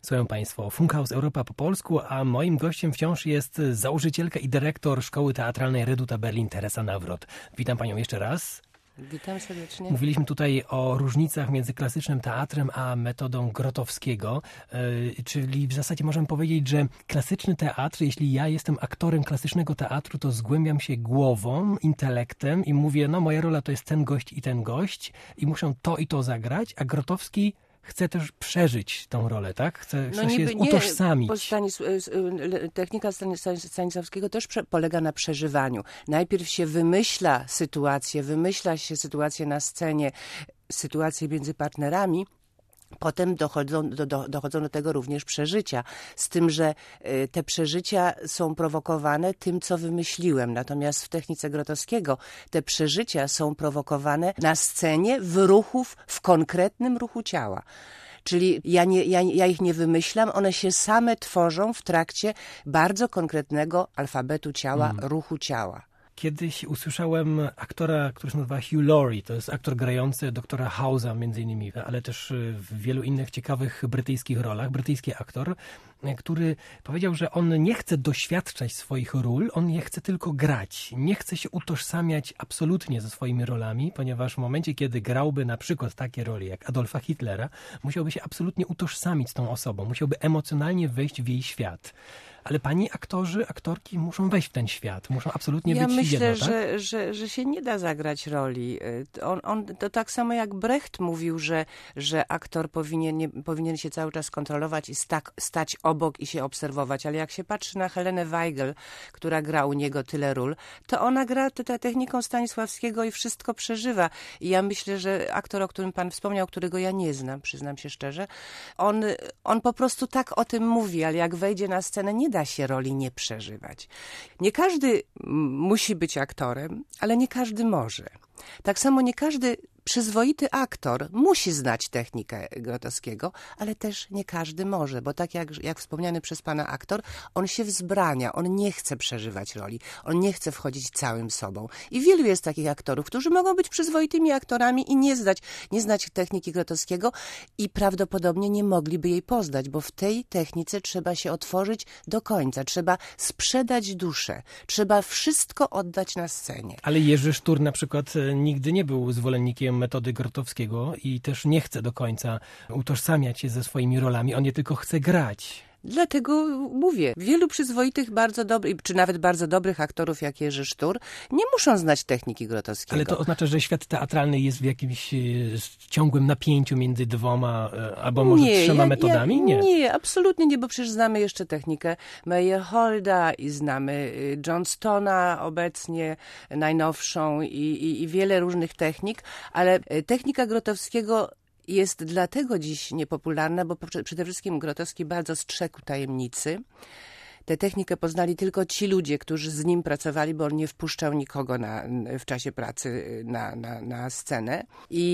Słuchają Państwo Funkhaus Europa po polsku, a moim gościem wciąż jest założycielka i dyrektor Szkoły Teatralnej Reduta Berlin, Teresa Nawrot. Witam Panią jeszcze raz. Witam serdecznie. Mówiliśmy tutaj o różnicach między klasycznym teatrem a metodą Grotowskiego, czyli w zasadzie możemy powiedzieć, że klasyczny teatr, jeśli ja jestem aktorem klasycznego teatru, to zgłębiam się głową, intelektem i mówię, no moja rola to jest ten gość i muszą to i to zagrać, a Grotowski chce też przeżyć tą rolę, tak? Chce się utożsamić. Technika Stanisławskiego też polega na przeżywaniu. Najpierw się wymyśla się sytuację na scenie, sytuacje między partnerami. Potem dochodzą do tego również przeżycia, z tym, że te przeżycia są prowokowane tym, co wymyśliłem. Natomiast w technice Grotowskiego te przeżycia są prowokowane na scenie, w konkretnym ruchu ciała. Czyli ja ich nie wymyślam, one się same tworzą w trakcie bardzo konkretnego alfabetu ciała, ruchu ciała. Kiedyś usłyszałem aktora, który się nazywa Hugh Laurie. To jest aktor grający doktora House'a między innymi, ale też w wielu innych ciekawych brytyjskich rolach. Brytyjski aktor, który powiedział, że on nie chce doświadczać swoich ról, on je chce tylko grać. Nie chce się utożsamiać absolutnie ze swoimi rolami, ponieważ w momencie, kiedy grałby na przykład takie role jak Adolfa Hitlera, musiałby się absolutnie utożsamić z tą osobą. Musiałby emocjonalnie wejść w jej świat. Ale pani aktorzy, aktorki muszą wejść w ten świat, muszą absolutnie być jedno, tak? Ja myślę, że się nie da zagrać roli. To tak samo jak Brecht mówił, że aktor powinien się cały czas kontrolować i stać obok i się obserwować. Ale jak się patrzy na Helenę Weigel, która gra u niego tyle ról, to ona gra techniką Stanisławskiego i wszystko przeżywa. I ja myślę, że aktor, o którym pan wspomniał, którego ja nie znam, przyznam się szczerze, on po prostu tak o tym mówi, ale jak wejdzie na scenę, nie da się roli nie przeżywać. Nie każdy musi być aktorem, ale nie każdy może. Tak samo nie każdy przyzwoity aktor musi znać technikę Grotowskiego, ale też nie każdy może, bo tak jak wspomniany przez pana aktor, on się wzbrania, on nie chce przeżywać roli, on nie chce wchodzić całym sobą. I wielu jest takich aktorów, którzy mogą być przyzwoitymi aktorami i nie znać techniki Grotowskiego i prawdopodobnie nie mogliby jej poznać, bo w tej technice trzeba się otworzyć do końca, trzeba sprzedać duszę, trzeba wszystko oddać na scenie. Ale Jerzy Sztur na przykład nigdy nie był zwolennikiem metody Grotowskiego i też nie chce do końca utożsamiać się ze swoimi rolami, on je tylko chce grać. Dlatego mówię, wielu przyzwoitych, bardzo dobrych, czy nawet bardzo dobrych aktorów jak Jerzy Sztur nie muszą znać techniki Grotowskiego. Ale to oznacza, że świat teatralny jest w jakimś ciągłym napięciu między dwoma albo może trzema metodami? Nie, absolutnie nie, bo przecież znamy jeszcze technikę Meyerholda i znamy Johnstona obecnie, najnowszą i wiele różnych technik, ale technika Grotowskiego jest dlatego dziś niepopularna, bo przede wszystkim Grotowski bardzo strzegł tajemnicy. Tę technikę poznali tylko ci ludzie, którzy z nim pracowali, bo on nie wpuszczał nikogo w czasie pracy na scenę.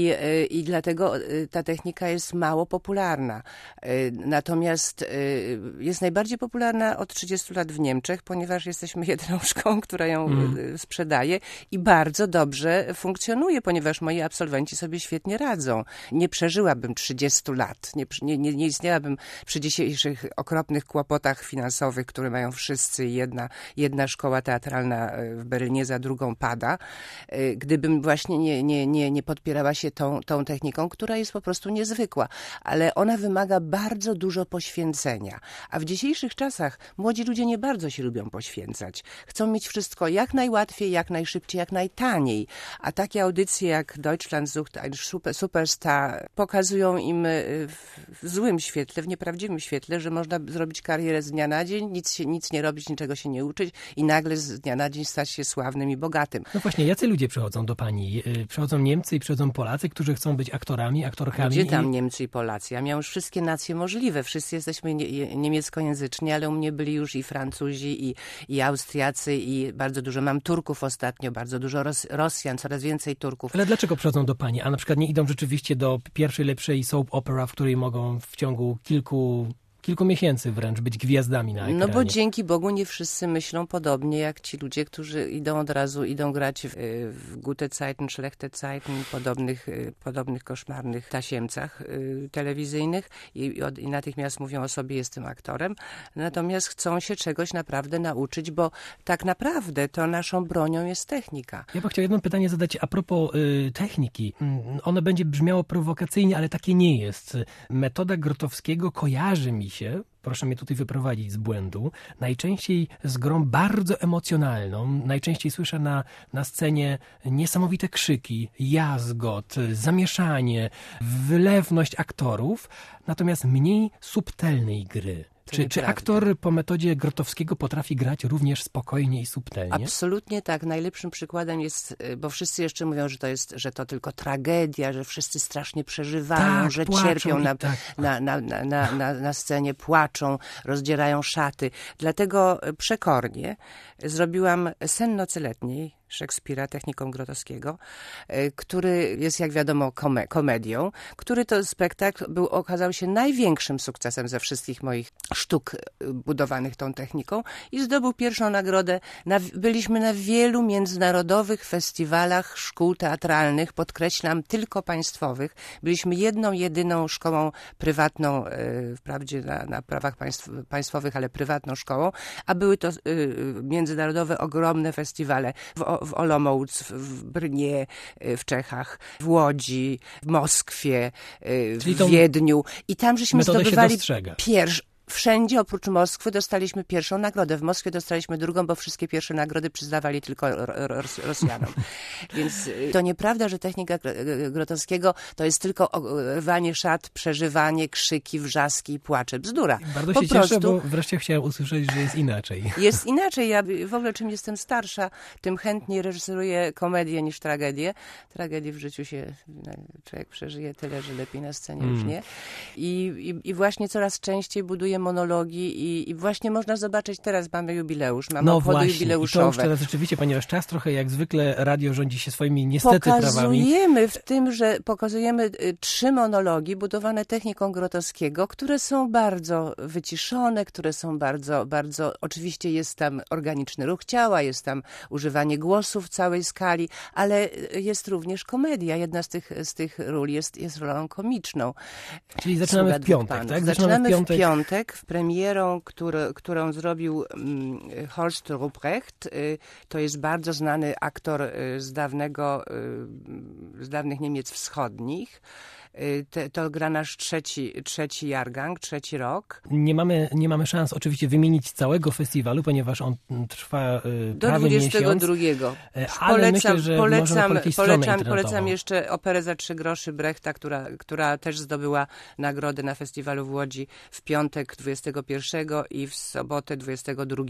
I dlatego ta technika jest mało popularna. Natomiast jest najbardziej popularna od 30 lat w Niemczech, ponieważ jesteśmy jedyną szkołą, która ją sprzedaje i bardzo dobrze funkcjonuje, ponieważ moi absolwenci sobie świetnie radzą. Nie przeżyłabym 30 lat, nie istniałabym przy dzisiejszych okropnych kłopotach finansowych, które mają wszyscy, jedna szkoła teatralna w Berlinie za drugą pada, gdybym właśnie nie podpierała się tą techniką, która jest po prostu niezwykła, ale ona wymaga bardzo dużo poświęcenia, a w dzisiejszych czasach młodzi ludzie nie bardzo się lubią poświęcać. Chcą mieć wszystko jak najłatwiej, jak najszybciej, jak najtaniej, a takie audycje jak Deutschland sucht ein Superstar pokazują im w złym świetle, w nieprawdziwym świetle, że można zrobić karierę z dnia na dzień, nic nie robić, niczego się nie uczyć i nagle z dnia na dzień stać się sławnym i bogatym. No właśnie, jacy ludzie przychodzą do pani? Przychodzą Niemcy i przychodzą Polacy, którzy chcą być aktorami, aktorkami? Gdzie tam Niemcy i Polacy? Ja miałam już wszystkie nacje możliwe. Wszyscy jesteśmy niemieckojęzyczni, ale u mnie byli już i Francuzi, i Austriacy, i bardzo dużo. Mam Turków ostatnio, bardzo dużo Rosjan, coraz więcej Turków. Ale dlaczego przychodzą do pani? A na przykład nie idą rzeczywiście do pierwszej, lepszej soap opera, w której mogą w ciągu kilku kilku miesięcy wręcz być gwiazdami na ekranie. No bo dzięki Bogu nie wszyscy myślą podobnie jak ci ludzie, którzy idą grać w Gute Zeiten, Schlechte Zeiten, podobnych koszmarnych tasiemcach telewizyjnych i natychmiast mówią o sobie, jestem aktorem. Natomiast chcą się czegoś naprawdę nauczyć, bo tak naprawdę to naszą bronią jest technika. Ja bym chciał jedno pytanie zadać a propos techniki. Ono będzie brzmiało prowokacyjnie, ale takie nie jest. Metoda Grotowskiego kojarzy mi się, proszę mnie tutaj wyprowadzić z błędu, najczęściej z grą bardzo emocjonalną. Najczęściej słyszę na scenie niesamowite krzyki, jazgot, zamieszanie, wylewność aktorów, natomiast mniej subtelnej gry. Czy aktor po metodzie Grotowskiego potrafi grać również spokojnie i subtelnie? Absolutnie tak. Najlepszym przykładem jest, bo wszyscy jeszcze mówią, że to tylko tragedia, że wszyscy strasznie przeżywają, tak, że płaczą cierpią na scenie, płaczą, rozdzierają szaty. Dlatego przekornie zrobiłam Sen nocy letniej Szekspira techniką Grotowskiego, który jest, jak wiadomo, komedią, który to spektakl okazał się największym sukcesem ze wszystkich moich sztuk budowanych tą techniką i zdobył pierwszą nagrodę. Byliśmy na wielu międzynarodowych festiwalach szkół teatralnych, podkreślam, tylko państwowych. Byliśmy jedyną szkołą prywatną, wprawdzie na prawach państwowych, ale prywatną szkołą, a były to międzynarodowe, ogromne festiwale w Olomouc, w Brnie, w Czechach, w Łodzi, w Moskwie, w Wiedniu. I tam żeśmy zdobywali wszędzie oprócz Moskwy dostaliśmy pierwszą nagrodę. W Moskwie dostaliśmy drugą, bo wszystkie pierwsze nagrody przyznawali tylko Rosjanom. Więc to nieprawda, że technika Grotowskiego to jest tylko rwanie szat, przeżywanie, krzyki, wrzaski i płacze. Bzdura. Bardzo się cieszę, bo wreszcie chciałem usłyszeć, że jest inaczej. Jest inaczej. Ja w ogóle czym jestem starsza, tym chętniej reżyseruję komedię niż tragedię. Tragedii w życiu się człowiek przeżyje tyle, że lepiej na scenie już nie. I właśnie coraz częściej buduję monologi i właśnie można zobaczyć, teraz mamy jubileusz, mamy obchody jubileuszowe. I to już teraz rzeczywiście, ponieważ czas trochę jak zwykle radio rządzi się swoimi niestety prawami. Pokazujemy 3 monologi budowane techniką Grotowskiego, które są bardzo wyciszone, które są bardzo, bardzo, oczywiście jest tam organiczny ruch ciała, jest tam używanie głosu w całej skali, ale jest również komedia. Jedna z tych ról jest rolą komiczną. Czyli zaczynamy w piątek, tak? Zaczynamy w piątek. W premierą, którą zrobił Horst Ruprecht. To jest bardzo znany aktor z dawnych Niemiec wschodnich. To gra nasz trzeci jahrgang, trzeci rok. Nie mamy szans oczywiście wymienić całego festiwalu, ponieważ on trwa prawie miesiąc. Do 22. Ale myślę, że polecam jeszcze operę za 3 groszy Brechta, która też zdobyła nagrodę na festiwalu w Łodzi w piątek 21 i w sobotę 22.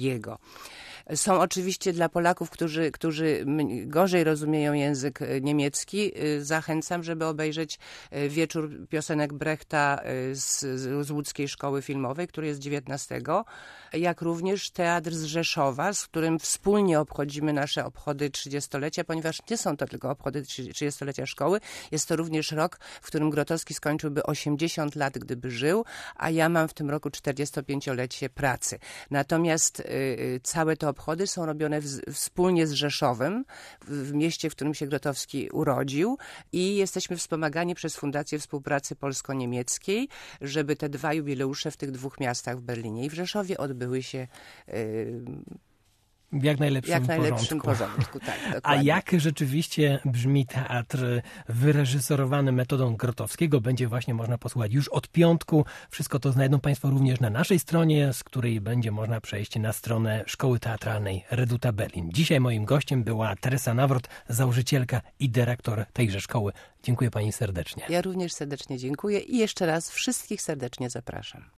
Są oczywiście dla Polaków, którzy gorzej rozumieją język niemiecki, zachęcam, żeby obejrzeć wieczór piosenek Brechta z Łódzkiej Szkoły Filmowej, który jest 19, jak również Teatr z Rzeszowa, z którym wspólnie obchodzimy nasze obchody 30-lecia, ponieważ nie są to tylko obchody 30-lecia szkoły, jest to również rok, w którym Grotowski skończyłby 80 lat, gdyby żył, a ja mam w tym roku 45-lecie pracy. Natomiast całe te obchody są robione wspólnie z Rzeszowem, w mieście, w którym się Grotowski urodził i jesteśmy wspomagani przez Fundację Współpracy Polsko-Niemieckiej, żeby te 2 jubileusze w tych 2 miastach, w Berlinie i w Rzeszowie, odbyły się w jak najlepszym porządku. Tak, a jak rzeczywiście brzmi teatr wyreżyserowany metodą Grotowskiego, będzie właśnie można posłuchać już od piątku. Wszystko to znajdą Państwo również na naszej stronie, z której będzie można przejść na stronę Szkoły Teatralnej Reduta Berlin. Dzisiaj moim gościem była Teresa Nawrot, założycielka i dyrektor tejże szkoły. Dziękuję Pani serdecznie. Ja również serdecznie dziękuję i jeszcze raz wszystkich serdecznie zapraszam.